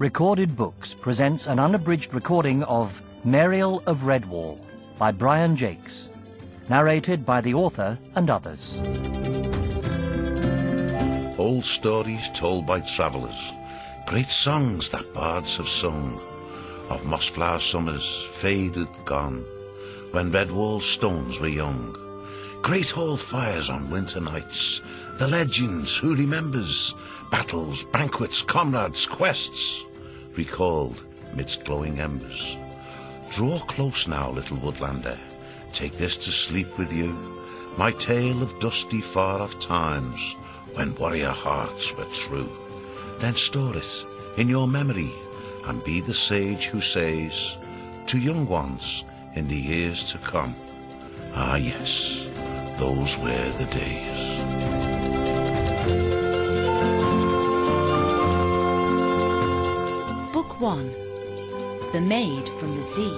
Recorded Books presents an unabridged recording of Mariel of Redwall by Brian Jakes, narrated by the author and others. Old stories told by travellers, great songs that bards have sung, of moss-flower summers faded gone, when Redwall stones were young. Great hall fires on winter nights, the legends, who remembers, battles, banquets, comrades, quests, recalled midst glowing embers. Draw close now, little woodlander, take this to sleep with you, my tale of dusty far-off times, when warrior hearts were true. Then store it in your memory, and be the sage who says to young ones in the years to come, ah yes, those were the days. Book 1. The Maid from the Sea.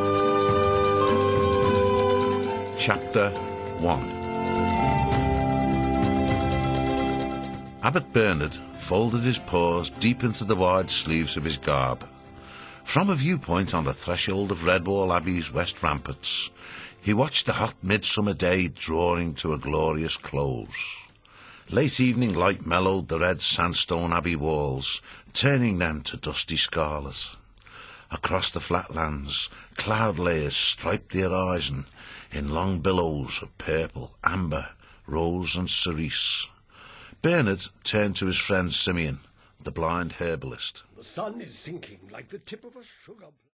Chapter 1. Abbot Bernard folded his paws deep into the wide sleeves of his garb. From a viewpoint on the threshold of Redwall Abbey's west ramparts, he watched the hot midsummer day drawing to a glorious close. Late evening light mellowed the red sandstone abbey walls, turning them to dusty scarlet. Across the flatlands, cloud layers striped the horizon in long billows of purple, amber, rose and cerise. Bernard turned to his friend Simeon, the blind herbalist. The sun is sinking like the tip of a sugar plum.